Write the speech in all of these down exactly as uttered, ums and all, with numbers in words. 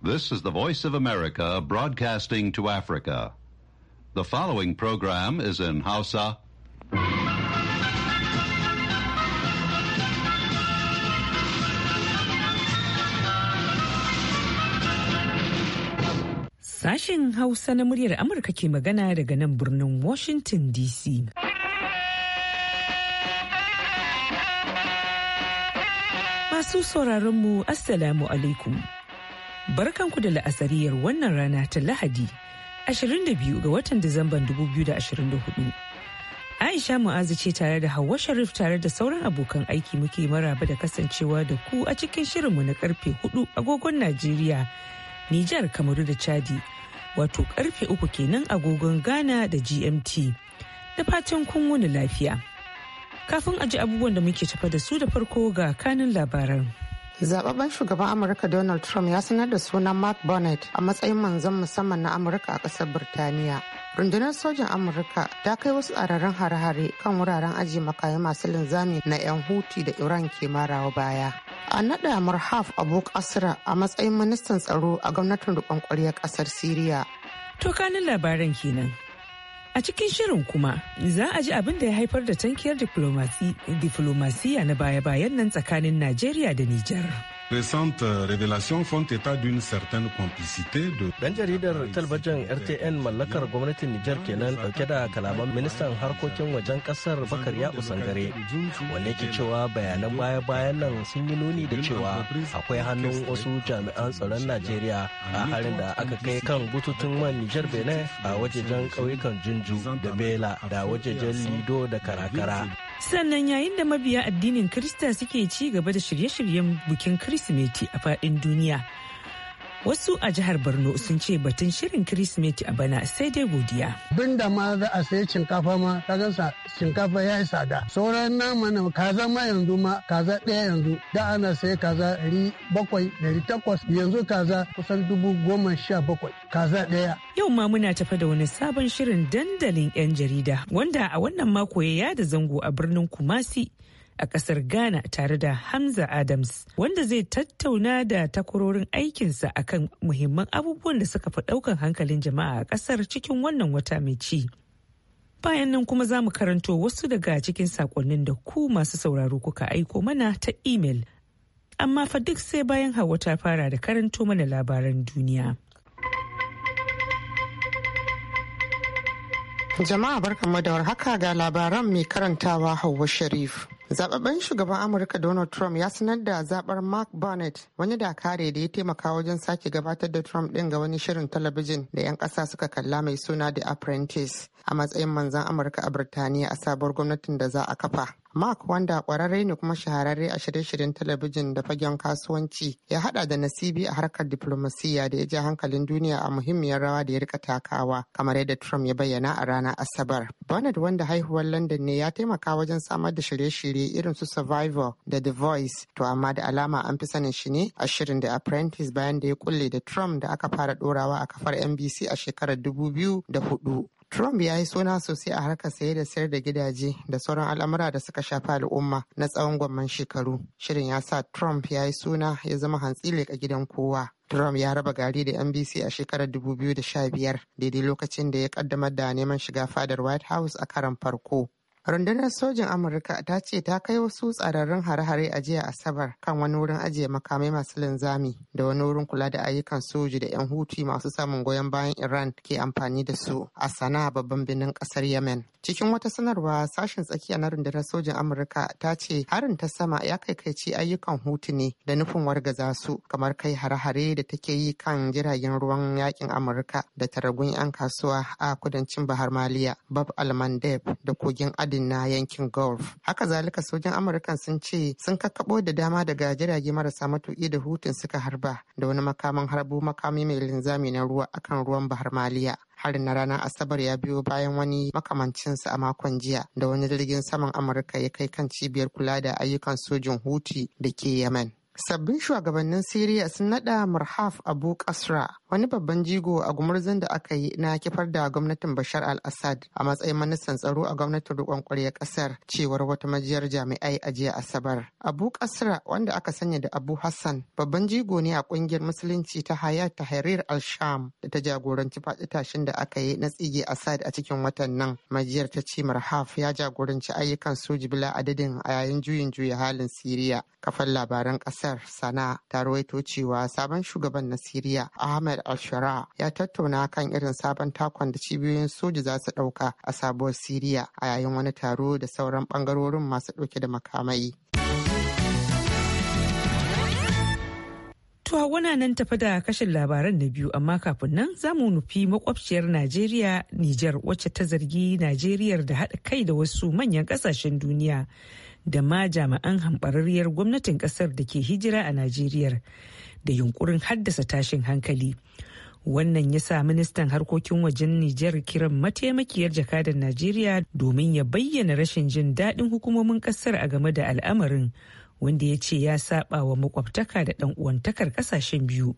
This is the Voice of America broadcasting to Africa. The following program is in Hausa. Sashen Hausa na muryar Amurka ke magana daga nan birnin Washington D C. Masu sauraronmu, Assalamu alaikum. Barkanku da la'asariyar wannan rana ta Lahadi, ashirin da biyu ga watan Disamban dubu biyu da ashirin da hudu. Aisha Mu'azu ce tare da Hauwa Sharif tare da sauran abokan aiki muke maraba da kasancewa da ku a cikin shirinmu na karfe hudu agogon Najeriya, Nijar, Kamaru da Chadi, wato karfe uku kenan agogon Ghana da G M T. Da fatan kun wuni lafiya. Kafin a ji abubuwan da muke tafa da su da farko ga kanin labaran. Zababben shugaban Amurka Donald Trump ya sanar da sunan Mark Burnett a matsayin manzon musamman na Amurka a ƙasar Birtaniya. Rundunar sojan Amurka ta kai wasu tsararren hare-hare kan wuraren ajiye makamai masu linzami na 'yan Houthi da Iran ke marawa baya. A naɗa Murhaf Abu Qasra a matsayin ministan tsaro a gwamnatin riƙon ƙwaryar ƙasar Siriya. To kanin labaran kenan. A cikin shirin kuma za a ji abin da ya haifar da tankiyar diflomasiya na baya-bayan nan tsakanin Najeriya da Nijar. Récentes révélations font état d'une certaine complicité de... Dan jaridar talabijin R T N mallakar gwamnatin Nijar kenan dauke da kalaman ministan harkokin wajen kasar Bakariya Usangare, wanda yake cewa bayanan baya-bayan nan sun yi nuni da cewa akwai hannun wasu jami'an tsaron Najeriya a harin da aka kai kan bututun man Nijar Benin a wajejen ƙauyukan Junju da Bela da wajejen Lido da Karakara. Sannan yayin da mabiya addinin Kirista suke ci gaba da shirye-shiryen bikin Kirsimeti a faɗin duniya, wasu a jihar Borno sun ce batun shirin Kirsimeti a bana sai dai godiya. Bin da ma za a sayi shinkafa ma, kaga shinkafa ya yi tsada. Sauran nama na kaza ma yanzu ma kaza ɗaya yanzu da ana sayi kaza ɗari bakwai ɗari takwas yanzu kaza kusan dubu goma sha bakwai kaza ɗaya. Yau ma muna tafa da wani sabon shirin dandalin 'yan jarida wanda a wannan mako ya yada zango a birnin Kumasi a kasar Ghana tare da Hamza Adams, wanda zai tattauna da takwarorin aikinsa akan muhimman abubuwan da suka fi daukan hankalin jama'a a kasar cikin wannan wata mai ci. Bayan nan kuma za mu karanto wasu daga cikin sakonnin da ku masu sauraro kuka aiko mana ta imel. Amma fa duk sai bayan Hauwa ta fara da karanto mana labaran duniya. Jama'a barkanmu da warhaka ga labaran mai karantawa Hauwa Sharif. Zababben shugaban Amurka Donald Trump ya sanar da zabar Mark Burnett, wani dakare da ya taimaka wajen sake gabatar da Trump din ga wani shirin talabijin da 'yan ƙasa suka kalla mai suna The Apprentice a matsayin manzon Amurka a Birtaniya a sabuwar gwamnatin da za a kafa. Mark, wanda kwararre ne kuma shahararre a shirye-shiryen talabijin da fagen kasuwanci, ya hada da nasibi a harkar diplomasiya da ya ja hankalin duniya a muhimmiyar rawa da ya rika takawa, kamar yadda Trump ya bayyana a ranar Asabar. Burnett, wanda haihuwar London ne, ya taimaka wajen samar da shirye-shirye irin su Survivor da The Voice, to amma da alama an fi sanin shi ne a shirin The Apprentice bayan da ya kulle da Trump da aka fara dorawa a kafar N B C a shekarar dubu biyu da hudu. Trump ya yi suna sosai a harkar saye da sayar da gidaje da sauran al'amura da suka shafi al'umma na tsawon gwamman shekaru. Shirin ya sa Trump ya yi suna ya zama hantsi leƙa gidan kowa. Trump ya raba gari da N B C a shekarar dubu biyu da sha biyar, daidai lokacin da ya kaddamar da neman shiga fadar White House a karon farko. Rundunar sojin Amurka ta ce ta kai wasu tsararrun hare-hare a jiya Asabar kan wani wurin ajiye makamai masu linzami da wani wurin kula da ayyukan soji da 'yan Houthi masu samun goyon bayan Iran ke amfani da su a Sana'a, babban birnin kasar Yemen. Cikin wata sanarwa, sashen tsakiya na rundunar sojin Amurka ta ce harin ta sama ya kaikaici ayyukan Houthi ne da nufin wargaza su, kamar kai hare-hare da take yi kan jiragen ruwan yakin Amurka da taragun 'yan kasuwa a kudancin Bahar Maliya, Bab al-Mandeb da kogin Adi na yankin Gulf. Haka zalika sojin Amurka sun ce sun kakkabo da dama daga jirage marasa matuƙi da Houthi suka harba da wani makaman harbo makami mai linzami na ruwa akan ruwan Bahar Maliya. Harin na ranar Asabar ya biyo bayan wani makamancinsa a makon jiya da wani jirgin saman Amurka ya kai kan cibiyar kula da ayyukan sojin Houthi da ke Yemen. Sabbin shugabannin Siriya sun nada Murhaf Abu Qasra, wani babban jigo a gumurzun da aka yi na kifar da gwamnatin Bashar al-Assad a matsayin ministan tsaro a gwamnatin riƙon ƙwaryar ƙasar, cewar wata majiyar jami'ai a jiya Asabar. Abu Kasra, wanda aka sanya da Abu Hassan, babban jigo ne a ƙungiyar musulunci ta Hayat Tahrir al-Sham da ta jagoranci faɗi tashin da aka yi na tsige Assad a cikin watan nan. Majiyar ta ce Marhaf ya jagoranci ayyukan soji bila adadin a yayin juyin juya halin Siriya. Kafar labaran ƙasar Sana ta rawaito cewa sabon shugaban na Siriya Ahmed al-Shara ya tattauna kan irin sabon takon da cibiyoyin soji za su ɗauka a sabuwar Siriya a yayin wani taro da sauran ɓangarorin masu ɗauke da makamai. To wana nan tafi da kashin labaran na biyu, amma kafin nan za mu nufi makwabciyar Najeriya Nijar, wacce ta zargi Najeriyar da haɗa kai da wasu manyan ƙasashen duniya da ma jami'an hamɓararriyar gwamnatin ƙasar da ke hijira a Najeriyar da yunkurin haddasa tashin hankali. Wannan ya sa ministan harkokin wajen Nijar kiran mataimakiyar jakadan Najeriya domin ya bayyana rashin jin daɗin hukumomin ƙasar a game da al'amarin, wanda ya ce ya saba wa makwabtaka da ɗan uwantakar ƙasashen biyu,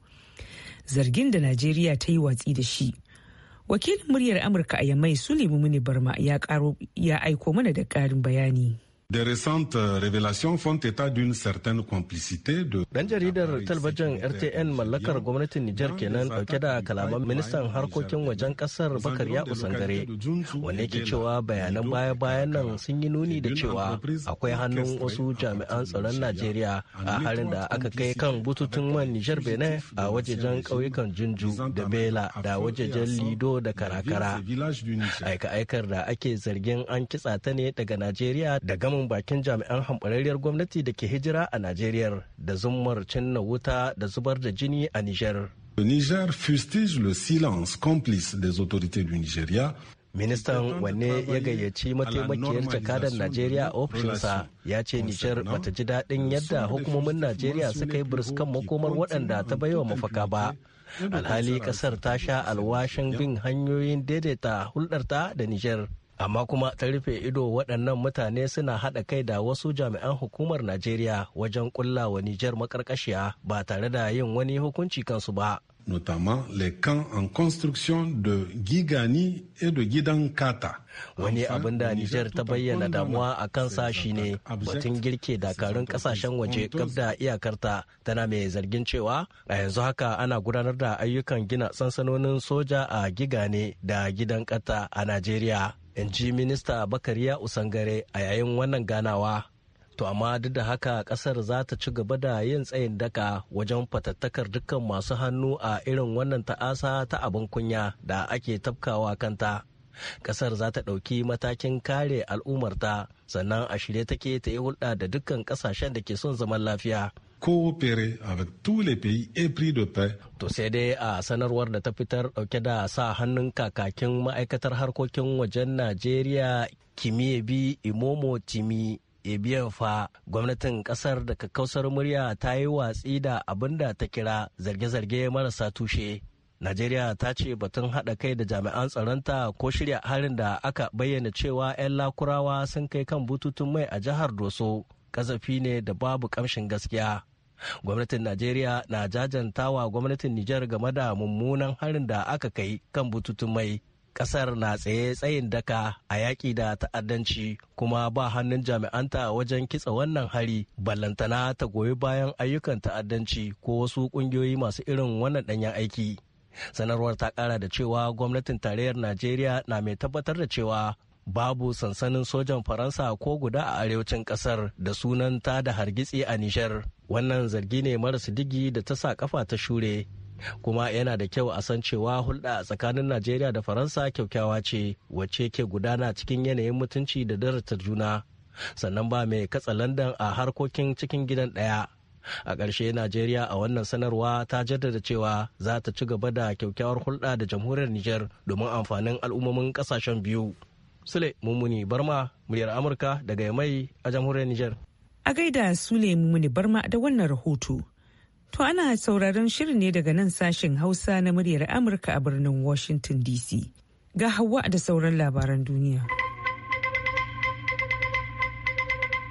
zargin da Najeriya ta yi watsi da shi. Wakilin muryar Amurka a Yamai Suleiman Muni Barma ya aiko mana da ƙarin bayani. Des récentes révélations font état d'une certaine complicité de... Dan jaridar talabijin R T N mallakar gwamnatin Nijar kenan dauke da kalaman ministan harkokin wajen kasar Bakariya Usangare, wanda yake cewa bayanan baya-bayan nan sun yi nuni da cewa akwai hannun wasu jami'an tsaron Najeriya a harin da aka kai kan bututun man Nijar Benin a wajejen ƙauyukan Junju da Bela da wajejen Lido da Karakara. Aika-aikar da ake zargin an kitsa ta ne daga Najeriya da gama bakin jami'an hamɓararriyar gwamnati da ke hijira a Najeriya da zummar cinna wuta da zubar da jini a Nijar. Le Niger fustige le silence complice des autorités du Nigeria. Ministan wanne ya gayyaci mataimakiyar jakadan Najeriya a ofishinsa ya ce Nijar bata ji daɗin yadda hukumomin Najeriya suka yi burskan makomar waɗanda ta baiwa mafaka ba. Alhali ƙasar ta sha alwashin bin hanyoyin daidaita hulɗarta da Nijar. Amma kuma ta rufe ido waɗannan mutane suna haɗa kai da wasu jami'an hukumar Najeriya wajen ƙulla wa Nijar maƙarƙashiya ba tare da yin wani hukunci kansu ba. Notamment les camps en construction de Gigani et de Gidan Kata. Wani abin da Nijar ta bayyana damuwa a kansa shine batun girke dakarun kasashen waje gab da iyakarta, tana mai zargin cewa a yanzu haka ana gudanar da ayyukan gina sansanonin soja a Gigane da Gidan Kata a Najeriya. In ji minista Bakariya Usangare a yayin wannan ganawa. To amma duk da haka kasar za ta ci gaba da yin tsayin daka wajen fatattakar dukkan masu hannu a irin wannan ta'asa ta abin kunya da ake tafkawa kanta. Kasar za ta ɗauki matakin kare al'ummarta, sannan a shirye take ta yi hulɗa da dukkan ƙasashen da ke son zaman lafiya. Coopérer avec tous les pays épris de paix. To sai dai a sanarwar da ta fitar dauke da sa hannun kakakin ma'aikatar harkokin wajen Najeriya Kimiebi Imomo Timi Ebiyan fa, gwamnatin kasar da kakkausar murya ta yi watsi da abin da ta kira zarge-zarge marasa tushe. Najeriya ta ce batun haɗa kai da jami'an tsaronta ko shirya harin da aka bayyana cewa 'yan lakurawa sun kai kan bututun mai a jihar Doso kazafi ne da babu ƙamshin gaskiya. Gwamnatin Najeriya na jajantawa gwamnatin Nijar game da mummunan harin da aka kai kan bututun mai. Kasar na tsaye tsayin daka a yaƙi da ta'addanci, kuma ba hannun jami'anta wajen kitsa wannan hari, ballantana ta goyi bayan ayyukan ta'addanci ko wasu ƙungiyoyi masu irin wannan ɗanyen aiki. Sanarwar ta ƙara da cewa gwamnatin tarayyar Najeriya na mai tabbatar da cewa babu sansanin sojan Faransa ko guda a arewacin ƙasar da sunan ta da hargitsi a Nijar. Wannan zargi ne maras digi da ta sa kafa ta shure. Kuma yana da kyau a san cewa hulɗa tsakanin Najeriya da Faransa kyaukyawa ce, wacce ke gudana cikin yanayin mutunci da darajar juna, sannan ba mai katsa landan a harkokin cikin gidan ɗaya. A ƙarshe Najeriya a wannan sanarwa ta jaddada cewa za ta ci gaba da kyaukyawar hulɗa da jamhuriyar Nijar domin amfanin al'ummomin ƙasashen biyu. Sule Mummuni Barma, muryar Amurka daga Yamai a jamhuriyar Nijar. A gaida Sule Mummuni Barma da wannan rahoto. To ana sauraron shirin ne daga nan sashen Hausa na muryar Amurka a birnin Washington D C. Ga Hauwa da sauran labaran duniya.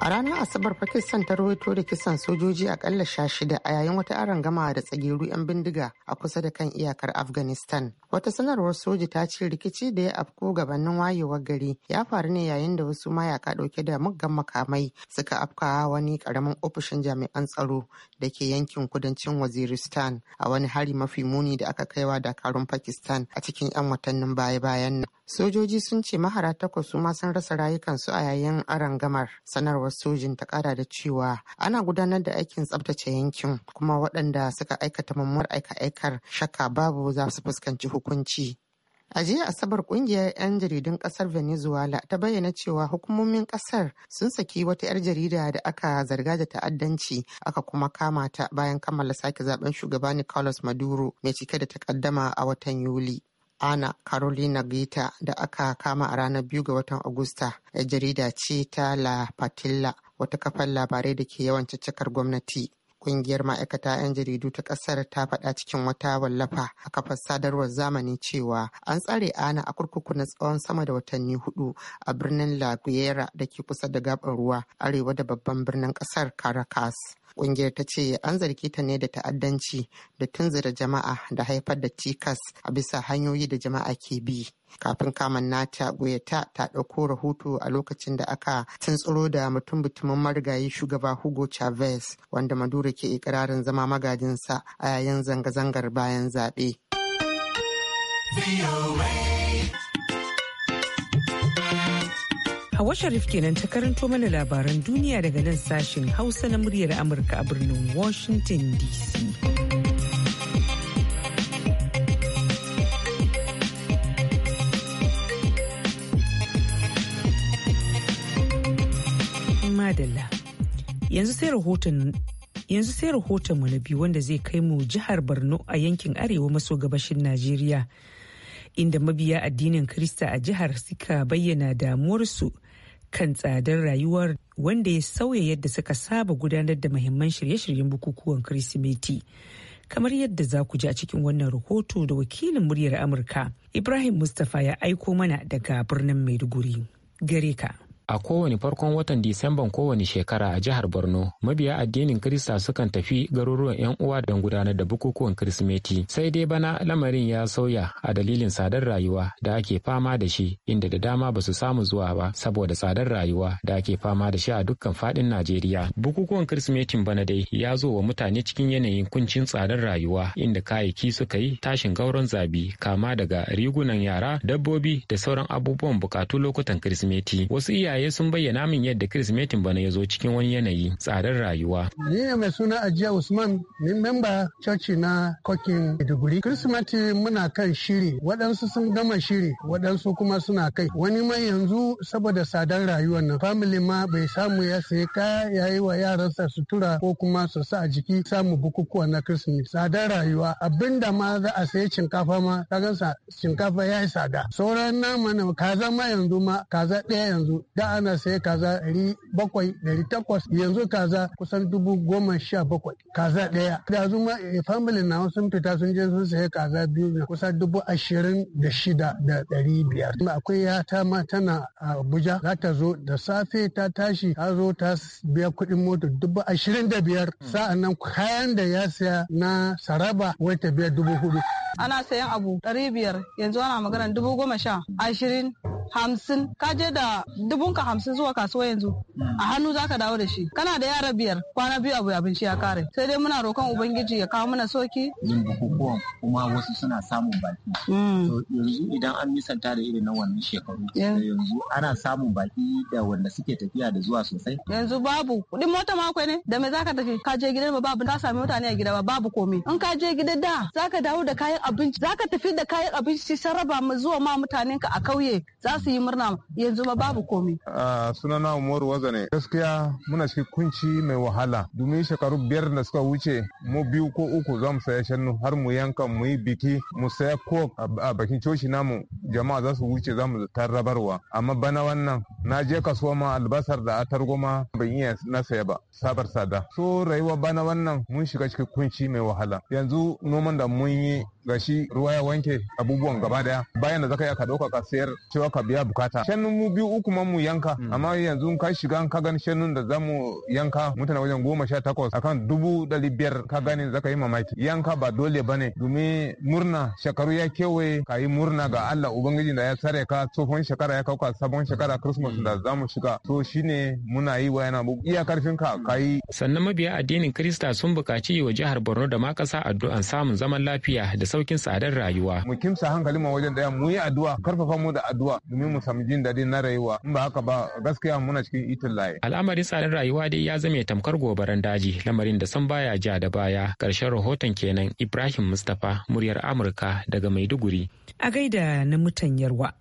A ranar Asabar Pakistan ta rawaito da kisan sojoji akalla sha shida a yayin wata arangama da tsageru 'yan bindiga a kusa da kan iyakar Afghanistan. Wata sanarwar soji ta ce rikici da ya afko gabanin wayewar gari ya faru ne yayin da wasu mayaka dauke da muggan makamai suka afka wani karamin ofishin jami'an tsaro da ke yankin kudancin Waziristan a wani hari mafi muni da aka kaiwa dakarun Pakistan a cikin 'yan watannin baya-bayan nan. Sojoji sun ce mahara takwas su ma sun rasa rayukansu a yayin arangamar. Sanarwar sojin ta kara da cewa ana gudanar da aikin tsabtace yankin kuma waɗanda suka aikata mummunar aika-aikar shakka babu za su fuskanci hukunci. A jiya Asabar kungiyar 'yan jaridun kasar Venezuela ta bayyana cewa hukumomin kasar sun saki wata 'yar jarida da aka zarga da ta'addanci aka kuma kama ta bayan kammala sake zaben shugaba Nicolas Maduro mai cike da takaddama a watan Yuli. Ana Carolina Gita da aka kama a ranar biyu ga watan Agusta, 'yar jarida ce ta La Patilla, wata kafar labarai da ke yawan caccakar gwamnati. Kungiyar ma'aikata 'yan jaridu ta kasar ta faɗa cikin wata wallafa a kafar sadarwar zamani cewa an tsare Ana a kurkuku na tsawon sama da watanni hudu a birnin La Guaira da ke kusa da gabar ruwa arewa da babban birnin kasar Caracas. Kungiyar ta ce an zargi ta ne da ta'addanci da tunzura jama'a da haifar da cikas a bisa hanyoyi da jama'a ke bi. Kafin kaman nata Goyeta ta ɗauko rahoto a lokacin da aka tuntsuro da mutum-mutumin marigayi shugaba Hugo Chavez wanda Maduro ke ikirarin zama magajinsa a yayin zanga-zangar bayan zaɓe. Hawa Sharif kenan ta karanto mana labaran duniya daga nan sashen Hausa na muryar Amurka a birnin Washington D C. Madalla. Yanzu sai rahoton Yanzu sai rahoton mu na biyu wanda zai kai mu jihar Borno a yankin arewa maso gabashin Najeriya. Inda mabiya addinin Kirista a jihar suka bayyana damuwarsu kan tsadar rayuwar wanda ya sauya yadda suka saba gudanar da muhimman shirye-shiryen bukukuwan Kirsimeti. Kamar yadda za ku ji a cikin wannan rahoto da wakilin muryar Amurka Ibrahim Mustapha ya aiko mana daga birnin Maiduguri. Gare ka. A kowane farkon watan Disamban kowane shekara a jihar Borno, mabiya addinin Kirista sukan tafi garuruwan 'yan uwa don gudanar da bukukuwan Kirsimeti. Sai dai bana lamarin ya sauya a dalilin tsadar rayuwa da ake fama da shi, inda da dama ba su samu zuwa ba saboda tsadar rayuwa da ake fama da shi a dukkan fadin Najeriya. Bukukuwan Kirsimetin bana dai ya zo wa mutane cikin yanayin kuncin tsadar rayuwa, inda kayayyaki suka yi tashin gauron zabi, kama daga rigunan yara, dabbobi da sauran abubuwan bukatu lokutan Kirsimeti. Wasu iya iyaye sun bayyana min yadda Kirsimetin bana ya zo cikin wani yanayi tsadar rayuwa. Ni ne mai suna Ajiya Usman, ni memba coci na Kokin Maiduguri. Kirsimeti muna kan shiri, waɗansu sun gama shiri, waɗansu kuma suna kai. Wani ma yanzu saboda tsadar rayuwar nan, family ma bai samu ya sayi kaya ya yi wa yaransa sutura ko kuma su sa a jiki samu bukukuwa na Kirsimeti. Tsadar rayuwa, abinda ma za a sayi shinkafa ma, kaga shinkafa ya yi tsada. Sauran nama na kaza ma yanzu ma kaza ɗaya yanzu da ana sai kaza ɗari bakwai ɗari takwas yanzu kaza kusan dubu goma sha bakwai kaza ɗaya. Da zuma family na sun fita sun je sun sayi kaza biyu na kusan dubu ashirin da shida da ɗari biyar. Akwai yata ma tana a Abuja za ta zo da safe ta tashi ta zo ta biya kuɗin mota dubu ashirin da biyar sa'an nan kayan da ya saya na saraba wai ta biya dubu hudu. Ana sayan abu ɗari biyar yanzu ana magana dubu goma sha ashirin hamsin ka je da dubunka hamsin zuwa kasuwa yanzu a hannu zaka dawo da shi kana da yara biyar kwana biyu abu abinci ya kare sai dai muna roƙon ubangiji ya kawo mana soki yin bukukuwan kuma wasu suna samun baki to yanzu idan an misanta da irin na wannan shekaru yanzu ana samun baki da wanda suke tafiya da zuwa sosai yanzu babu kuɗin mota ma akwai ne da me zaka tafi ka je gidan ba babu ka sami mutane a gida ba babu komai in ka je gida da zaka dawo da kayan abinci zaka tafi da kayan abinci sarraba mu zuwa ma mutanen ka a kauye za su yi murna yanzu ma babu komai. Uh, sunana Umaru Wazane. Gaskiya muna cikin kunci mai wahala. Domin shekaru biyar da suka wuce mu biyu ko uku za mu saya shanu har mu yanka mu yi biki mu saya coke a bakin coci namu jama'a za su wuce za mu tarrabarwa. Amma bana wannan na je kasuwa ma albasar da atargo ma ban iya na saya ba sabar sada. So rayuwa bana wannan mun shiga cikin kunci mai wahala. Yanzu noman da mun yi gashi ruwa ya wanke abubuwan gaba daya bayan da zaka iya ka dauka ka sayar cewa ka biya bukata. Shanun mu biyu uku ma mu yanka amma yanzu ka shiga ka gani shanun da zamu yanka mutane wajen goma sha takwas akan dubu dari biyar ka gani zaka yi mamaki. Yanka ba dole bane domin murna shekaru ya kewaye ka yi murna ga Allah ubangiji da ya tsare ka tsohon shekara ya kauka sabon shekara Christmas da zamu shiga to shine muna yi wa yana iya karfin ka kai. Sannan mabiya addinin Kirista sun buƙaci wa jihar Borno da ma ƙasa addu'an samun zaman lafiya da saukin tsadar rayuwa. Mu kimsa hankali mu wajen daya mu yi addu'a karfafa mu da addu'a domin mu samu jin daɗi na rayuwa in ba haka ba gaskiya muna cikin itin laye. Al'amarin tsadar rayuwa dai ya zame tamkar gobaran daji lamarin da san baya ja da baya. Ƙarshen rahoton kenan Ibrahim Mustapha muryar Amurka daga Maiduguri. A gaida na mutan Yarwa.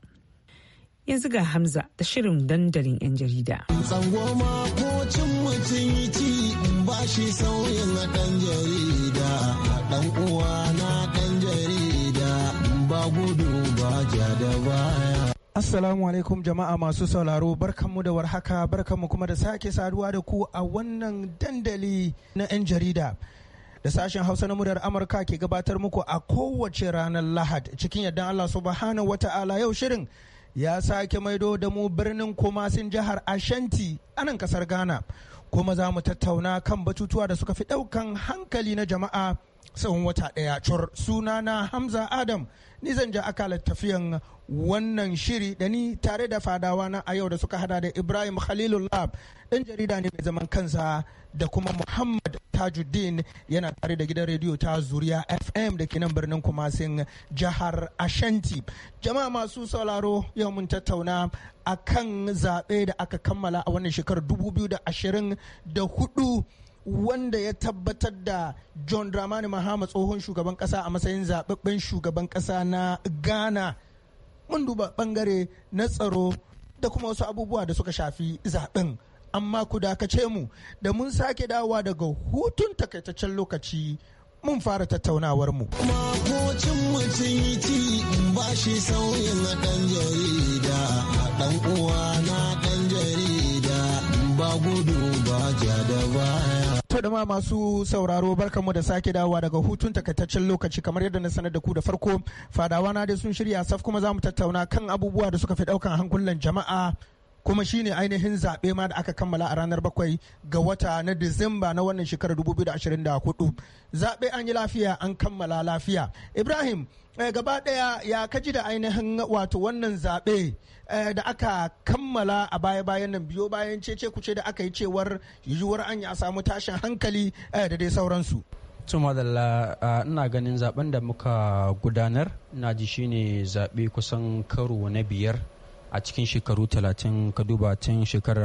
Yanzu ga Hamza da shirin dandalin 'yan jarida. Tsangoma ko cin mutum ci ba shi sauyin ɗan jarida, ɗan uwa na ɗan jarida ba gudu ba ja da baya. Assalamu alaikum jama'a masu sauraro, barkanmu da warhaka, barkanmu kuma da sake saduwa da ku a wannan dandali na 'yan jarida da sashen Hausa na muryar Amurka ke gabatar muku a kowace ranar Lahad cikin yardan Allah subhanahu wata'ala. Yau shirin ya sake maido da mu birnin Kumasin jihar Ashanti a nan kasar Ghana, kuma za mu tattauna kan batutuwa da suka fi ɗaukan hankali na jama'a tsawon wata ɗaya cur. Sunana Hamza Adam, ni zan ja akalar tafiyan wannan shiri da ni tare da fadawa na a yau da suka hada da Ibrahim Khalilullah ɗan jarida ne mai zaman kansa da kuma Muhammad Tajuddin yana tare da gidan rediyo ta Zuriya F M da ke nan birnin Kumasin jihar Ashanti. Jama'a masu sauraro, yau mun tattauna a kan zaɓe da aka kammala a wannan shekarar dubu biyu da ashirin da hudu wanda ya tabbatar da John Dramani Mahama tsohon shugaban ƙasa a matsayin zaɓaɓɓen shugaban ƙasa na Ghana. Mun duba ɓangare na tsaro da kuma wasu abubuwa da suka shafi zaɓen. Amma ku dakace mu da mun sake dawowa daga hutun takaitaccen lokaci mun fara tattaunawar mu. Makocin mutum ci ba shi sauyin ɗan jarida, ɗan uwa na ɗan jarida ba gudu ba ja da baya. To da ma masu sauraro, barkanmu da sake dawowa daga hutun takaitaccen lokaci. Kamar yadda na sanar da ku da farko, fadawa na dai sun shirya saf kuma za mu tattauna kan abubuwa da suka fi ɗaukan hankulan jama'a, kuma shine ainihin zaɓe ma da aka kammala a ranar bakwai ga wata na Disamba na wannan shekarar dubu biyu da ashirin da hudu. Zaɓe an yi lafiya, an kammala lafiya. Ibrahim, eh, gaba ɗaya ya kaji da ainihin wato wannan zaɓe eh, da aka kammala a baya-bayan nan, biyo bayan cece kuce da aka yi cewar yiwuwar an a samu tashin hankali eh, da dai sauransu. Tuma da ina ganin zaben da muka gudanar na ji shine zaɓe kusan karo na biyar a cikin shekaru talatin. Ka duba tun shekarar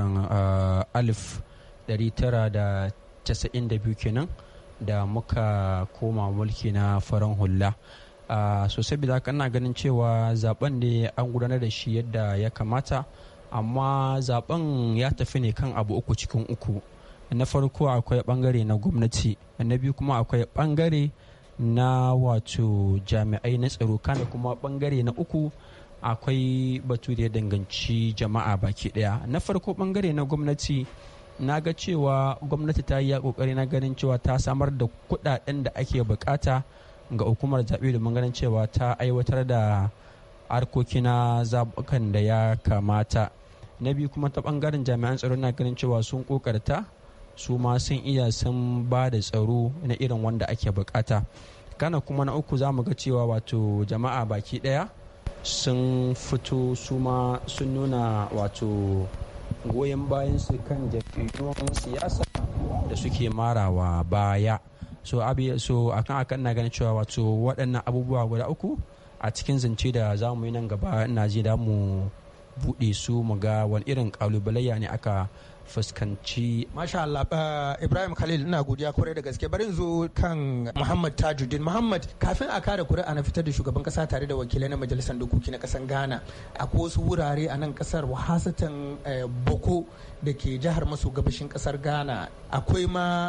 alif dari tara da casa'in da biyu kenan da muka koma mulki na farin hula. So saboda haka ina ganin cewa zaben ne an gudanar da shi yadda ya kamata, amma zaben ya tafi ne kan abu uku cikin uku. Na farko akwai bangare na gwamnati, na biyu kuma akwai bangare na wato jami'ai na tsaro, kana kuma bangare na uku akwai batu da ya danganci jama'a baki daya. Na farko bangare na gwamnati, na ga cewa gwamnati ta yi kokari na ganin cewa ta samar da kudaden da ake bukata ga hukumar zaɓe domin ganin cewa ta aiwatar da harkoki na zaɓukan da ya kamata. Na biyu kuma ta bangaren jami'an tsaro, na ganin cewa sun kokarta, su ma sun iya sun ba da tsaro na irin wanda ake bukata. Kana kuma na uku za mu ga cewa wato jama'a baki daya sun fito su ma sun nuna wato goyon bayan su kan jam'iyyun siyasa da suke marawa baya. So abi so akan akan na ganin cewa wato waɗannan abubuwa guda uku a cikin zance da za mu yi nan gaba, ina ji da mu buɗe su mu ga wani irin ƙalubalayya ne aka fuskanci. Masha Allah, uh, Ibrahim Khalil, ina godiya kwarai da gaske. Bari zo kan Muhammad Tajuddin. Muhammad, kafin a kare kuri'a na fitar da shugaban kasa tare da wakilai na majalisar dokoki na kasan Ghana, akwai wasu wurare a nan kasar, wahasatan uh, Boko da ke jihar maso gabashin kasar Ghana, akwai ma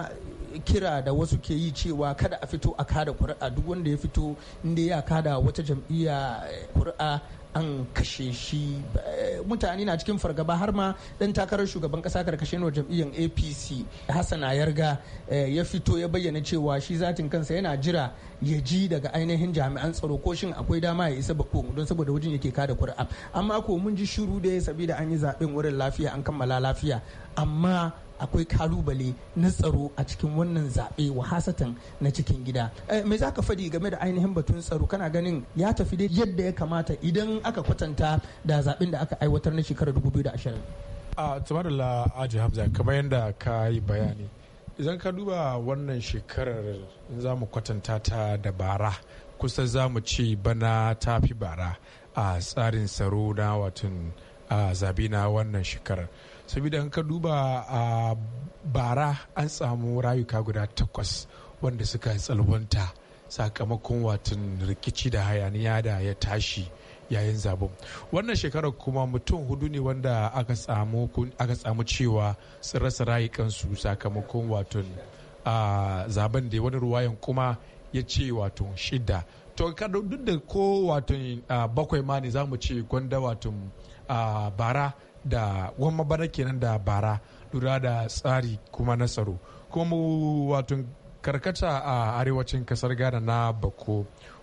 kira da wasu ke yi cewa kada a fito a kada kuri'a, duk wanda ya fito inda ya kada wata jam'iyya kuri'a an kashe shi. Mutane na cikin fargaba, har ma dan takarar shugaban kasa karkashin jam'iyyar A P C Hassan Ayarga ya fito ya bayyana cewa shi zatin kansa yana jira ya ji daga ainihin jami'an tsaro ko shin akwai dama ya isa bako don saboda wajen yake kada kuri'a. Amma ko mun ji shiru da ya sabida an yi zaben wurin lafiya, an kammala lafiya, amma akwai kalubale na tsaro a cikin wannan zaɓe, wahasatan na cikin gida. Me za ka faɗi game da ainihin batun tsaro? Kana ganin ya tafi dai yadda ya kamata idan aka kwatanta da zaɓen da aka aiwatar na shekarar dubu biyu da ashirin? A tumarila Aji Hamza, kamar yadda ka yi bayani, idan ka duba wannan shekarar za mu kwatanta ta da bara, kusa za mu ce bana ta fi bara a tsarin tsaro na watan zaɓe na wannan shekarar. Saboda in ka duba a bara an samu rayuka guda takwas wanda suka tsalwanta sakamakon watan rikici da hayaniya da ya tashi yayin zaben. Wannan shekarar kuma mutum hudu ne wanda aka samu aka samu cewa sun rasa rayukansu sakamakon watan zaben da wani ruwayan kuma ya ce wato shida. To duk da ko watan bakwai ma ne za mu ce gwanda watan bara da gwamma bana kenan da bara, lura da tsari kuma na tsaro. Kuma wato karkata a arewacin kasar Ghana na Bako,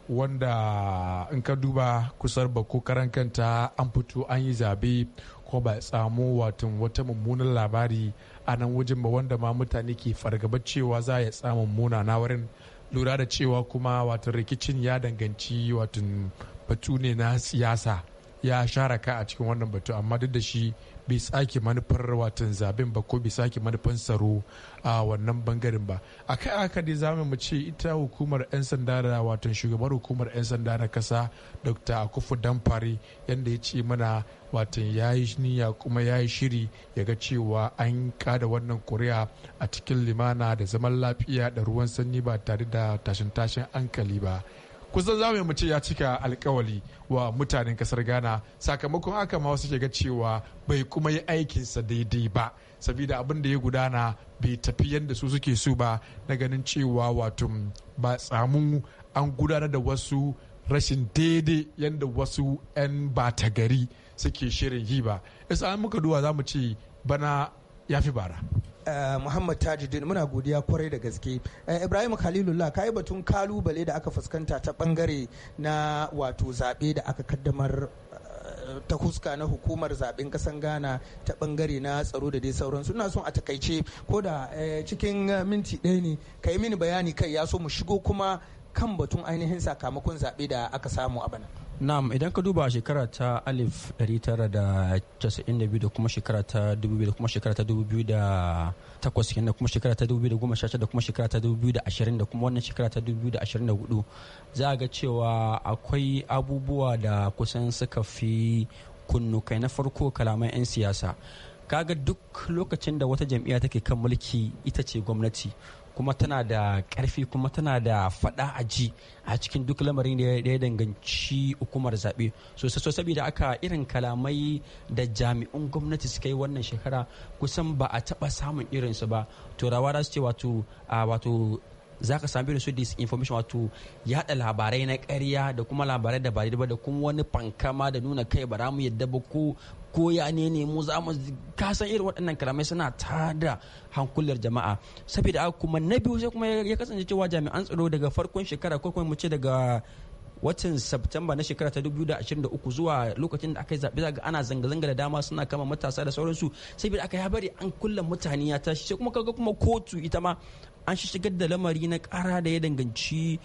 wanda in ka duba kusar Bako karan kanta an fito an yi zabe ko ba samu wato wata mummunan labari a nan wajen ba, wanda ma mutane ke fargaba cewa za ya samu muna na wurin, lura da cewa kuma wato rikicin ya danganci wato batu ne na siyasa, ya share ka a cikin wannan batu, amma duk da shi bai sake manufar watan zaben ba ko bai sake manufan tsaro a wannan bangaren ba. Akai aka dai zamu mu ce ita hukumar 'yan sanda da watan shugabar hukumar 'yan sanda na kasa Dr. Akufu Damfari, yanda ya ce mana watan ya yi niyya kuma ya yi shiri ya ga cewa an kada wannan kuri'a a cikin limana da zaman lafiya da ruwan sanyi ba tare da tashin-tashin hankali ba. Kusan za mu ce ya cika alkawali wa mutanen kasar Ghana, sakamakon haka ma wasu ke ga cewa bai kuma yi aikinsa daidai ba, saboda abin da ya gudana bai tafi yadda su suke so ba, na ganin cewa wato ba samu an gudanar da wasu rashin daidai yadda wasu 'yan bata gari suke shirin yi ba. Isa an muka duwa za mu ce bana ya fi bara. Uh, Muhammad Tajuddin, muna godiya kwarai da gaske. Uh, Ibrahim Khalilullah, ka yi batun kalubale da aka fuskanta ta bangare na wato zaɓe da aka kaddamar uh, ta huska na hukumar zaɓen ƙasan Ghana ta bangare na tsaro da dai sauransu. Ina son a takaice ko da uh, cikin uh, minti ɗaya ne ka yi mini bayani kai, ya so mu shigo kuma kan batun ainihin sakamakon zaɓe da aka samu a bana. Na'am, idan ka duba shekara ta alif ɗari tara da casa'in da biyu da kuma shekara ta dubu biyu da kuma shekara ta dubu biyu da takwas kenan da kuma shekara ta dubu biyu da goma sha shida da kuma shekara ta dubu biyu da ashirin da kuma wannan shekara ta dubu biyu da ashirin da hudu, za a ga cewa akwai abubuwa da kusan suka fi kunnu kai. Na farko, kalaman 'yan siyasa. Kaga duk lokacin da wata jam'iyya take kan mulki ita ce gwamnati, kuma tana da karfi kuma tana da fada a ji a cikin duk lamarin da ya danganci hukumar zaɓe. So saboda aka irin kalamai da jami'un gwamnati suka yi wannan shekara kusan ba a taɓa samun irinsu ba. Turawa za su ce wato wato za ka sami su disinformation, wato yada labarai na ƙarya da kuma labarai da ba ba da kuma wani fankama da nuna kai ba za mu yadda ba ko ko ya ne ne mu za mu kasan irin waɗannan kalamai suna tada hankular jama'a. Saboda kuma na biyu sai kuma ya kasance cewa jami'an tsaro daga farkon shekara ko kuma mu ce daga watan Septemba na shekara ta dubu biyu da ashirin da uku zuwa lokacin da aka yi zaɓe, zaga ana zanga-zanga da dama suna kama matasa da sauransu, saboda aka ya bari an kulla mutane ya tashi. Sai kuma kaga kuma kotu ita ma an shigar da lamari na ƙara da ya danganci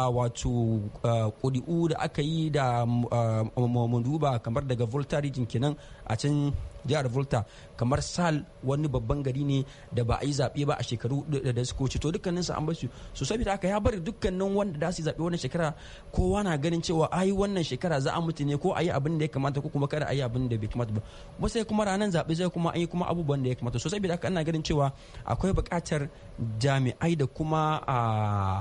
wato ƙuri'u da aka yi da duba kamar daga Volta region kenan a can jihar Volta, kamar Sal wani babban gari ne da ba a yi zaɓe ba a shekaru da suka wuce. To dukkanin su an basu su, saboda haka ya bari dukkanin wanda da su zaɓe wannan shekara kowa na ganin cewa ai wannan shekara za a mutu ne ko a yi abin da ya kamata ko kuma kada a yi abin da bai kamata ba. Kuma sai kuma ranar zaɓe zai kuma an yi kuma abubuwan da ya kamata. So saboda haka ana ganin cewa akwai buƙatar jami'ai da kuma a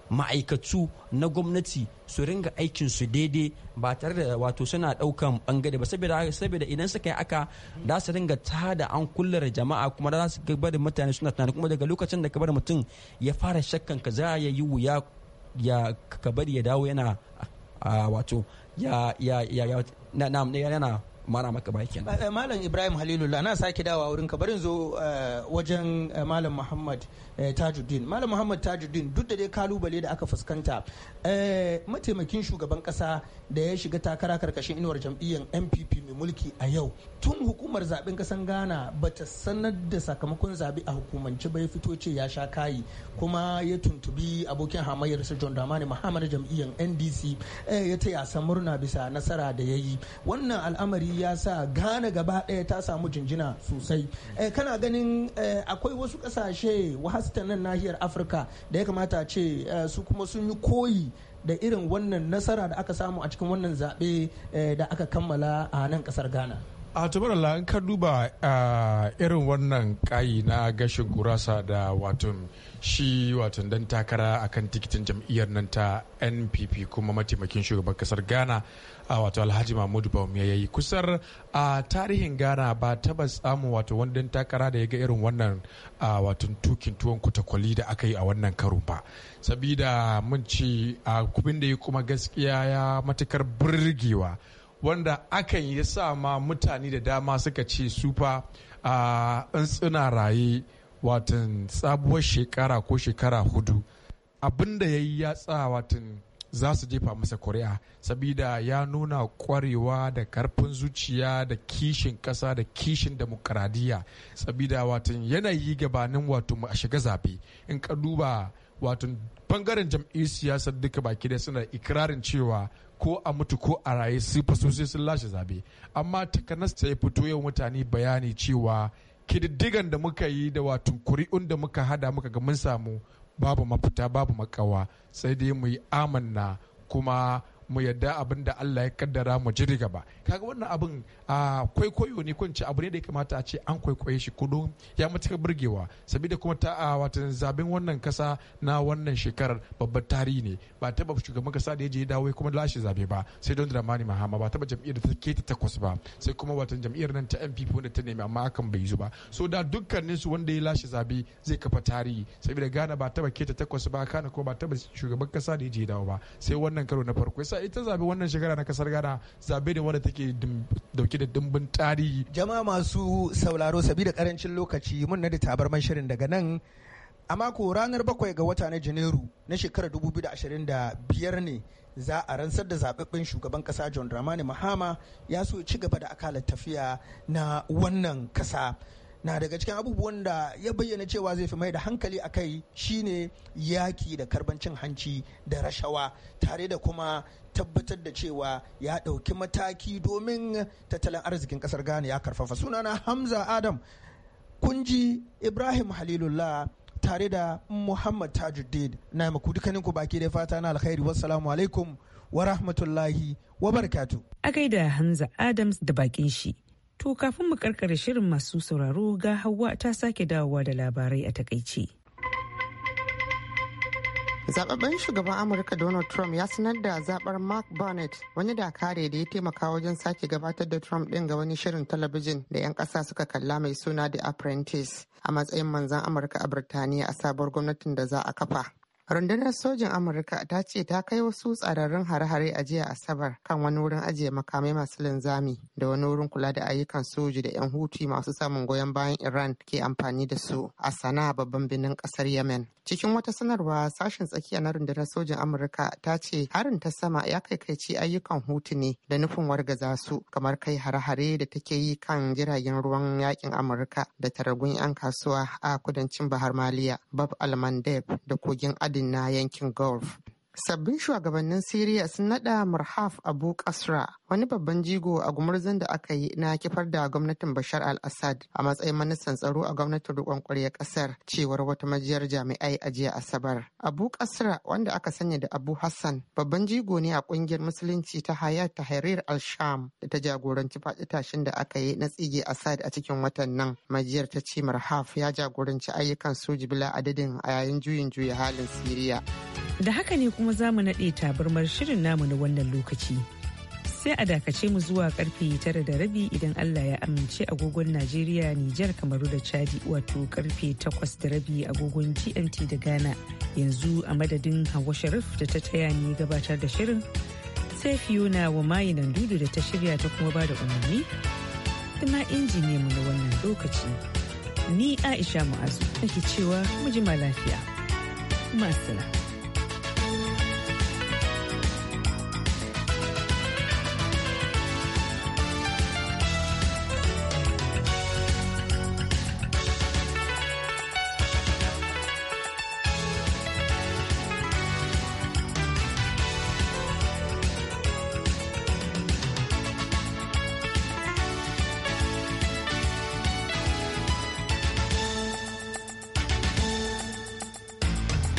ma'aikatu na gwamnati su ringa aikin su daidai ba tare da wato suna daukan bangare ba saboda saboda idan suka yi aka da su ringa tada an kullar jama'a kuma da su ga da mutane suna tunani kuma daga lokacin da ka bar mutum ya fara shakkan ka za ya yi wuya ya ka bari ya dawo yana wato ya ya ya na na yana mara maka bakin. Malam Ibrahim Halilullah na sake dawa wurin ka barin zo wajen Malam Muhammad Tajuddin. Malam Muhammad Tajuddin duk da dai kalubale da aka fuskanta mataimakin shugaban kasa da ya shiga takara karkashin inuwar jam'iyyar N P P mai mulki a yau tun hukumar zaben kasan Ghana bata sanar da sakamakon zabe a hukumance bai fito ce ya sha kayi kuma ya tuntubi abokin hamayyar sa John Dramani Mahama jam'iyyar N D C ya taya sa murna bisa nasara da yayi. Wannan al'amari ya sa Ghana gaba ɗaya ta samu jinjina sosai. Kana ganin akwai wasu ƙasashe wahasta nan nahiyar Afirka da ya kamata ce su kuma sun yi koyi da irin wannan nasara da aka samu a cikin wannan zaɓe da aka kammala a nan ƙasar Ghana. A tabarala in ka duba irin wannan kayi na gashin gurasa da watan shi watan dan takara akan tikitin jam'iyyar nan ta N P P kuma mataimakin shugaban kasar Ghana a wato Alhaji Mahmudu Bawumia yayi kusar a tarihin Ghana ba taba samu wato wani dan takara da ya ga irin wannan watan tukin tuwon kutakwali da aka yi a wannan karo ba sabida mun ci a kubin da ya kuma gaskiya ya matukar burgewa wanda akan yi sa ma mutane da dama suka ce su fa in suna raye watan sabuwar shekara ko shekara hudu abinda ya yi ya tsa watan za su jefa masa kuri'a sabida ya nuna kwarewa da karfin zuciya da kishin kasa da kishin demokaradiyya sabida watan yanayi gabanin wato a shiga zabe in ka duba watan bangaren jam'iyyar siyasar duka baki da suna ikirarin cewa ko a mutu ko a raye su faso sai sun lashe zabe amma takanas sai fito yau mutane bayani cewa kididdigan da muka yi da wato kuri'un da muka hada muka ga mun samu babu mafita babu makawa sai dai mu yi amanna kuma mu yadda abin da Allah ya kaddara mu ji gaba kaga wannan abin a kwaikwayo ne kun ce abu ne da ya kamata a ce an kwaikwaye shi kudu ya matuƙar burgewa saboda kuma ta a watan zaben wannan kasa na wannan shekarar babbar tarihi ne ba taba shugaban kasa da ya je dawo kuma lashe zabe ba sai don Dramani Mahama ba taba jam'iyyar da ta keta takwas ba sai kuma watan jam'iyyar nan ta N P P wanda ta nemi amma akan bai yi ba so da dukkanin su wanda ya lashe zabe zai kafa tarihi saboda Ghana ba taba keta takwas ba kana kuma ba taba shugaban kasa da ya je dawo ba sai wannan karo na farko sai ita zabe wannan shekara na kasar Ghana zabe ne wanda take dauke da dimbin tarihi. Jama'a masu sauraro sabida karancin lokaci mun na da tabarman shirin daga nan a mako ranar bakwai ga wata na Janairu na shekarar dubu biyu da ashirin da biyar ne za a rantsar da zababben shugaban kasa John Dramani Mahama ya so ci gaba da akalar tafiya na wannan kasa. Na daga cikin abubuwan da ya bayyana cewa zai fi mai da hankali a kai shine yaki da karbancin hanci da rashawa tare da kuma tabbatar da cewa ya ɗauki mataki domin tattalin arzikin ƙasar Ghana ya karfafa. Sunana Hamza Adam, kunji Ibrahim Halilullah tare da Muhammad Tajuddin na maku dukkaninku baki da fata na alkhairi. Wassalamu alaikum wa rahmatullahi wa barakatu. A gaida Hamza Adams da bakin shi. To kafin mu karkare shirin masu sauraro ga Hauwa ta sake dawowa da labarai a takaice. Zababben shugaban Amurka Donald Trump ya sanar da zabar Mark Barnett, wani dakare da ya taimaka wajen sake gabatar da Trump din ga wani shirin talabijin da 'yan ƙasa suka kalla mai suna The Apprentice a matsayin manzan Amurka a Birtaniya a sabuwar gwamnatin da za a kafa. Rundunar sojin Amurka ta ce ta kai wasu tsararrun hare-hare a jiya Asabar kan wani wurin ajiye makamai masu linzami da wani wurin kula da ayyukan soji da 'yan Houthi masu samun goyon bayan Iran ke amfani da su a Sana'a babban birnin kasar Yemen. Cikin wata sanarwa, sashen tsakiya na rundunar sojin Amurka ta ce harin ta sama ya kaikaici ayyukan Houthi ne da nufin wargaza su, kamar kai hare-hare da take yi kan jiragen ruwan yakin Amurka da taragun 'yan kasuwa a kudancin Bahar Maliya, Bab al-Mandeb da kogin Adin na yankin Gulf. Sabbin shugabannin Siriya sun nada Murhaf Abu Qasra, wani babban jigo a gumurzun da aka yi na kifar da gwamnatin Bashar al-Assad a matsayin ministan tsaro a gwamnatin riƙon ƙwaryar ƙasar, cewar wata majiyar jami'ai a jiya Asabar. Abu Qasra, wanda aka sanya da Abu Hassan, babban jigo ne a ƙungiyar musulunci ta Hayat Tahrir al-Sham da ta jagoranci faɗi tashin da aka yi na tsige Assad a cikin watan nan. Majiyar ta ce Murhaf ya jagoranci ayyukan soji bila adadin a yayin juyin juya halin Siriya. Da haka ne kuma za mu naɗe tabarmar shirin namu na wannan lokaci. Sai a dakace mu zuwa karfe tara da rabi idan Allah ya amince agogon Najeriya, Nijar, Kamaru da Chadi, wato karfe takwas da rabi agogon G M T da Ghana. Yanzu a madadin Hauwa Sharif da ta taya ni gabatar da shirin, sai Fiona wa mayi nan dudu da ta shirya ta kuma bada umarni, da ma injiniyan mu na wannan lokaci. Ni Aisha Mu'azu nake cewa mu jima lafiya. Masala.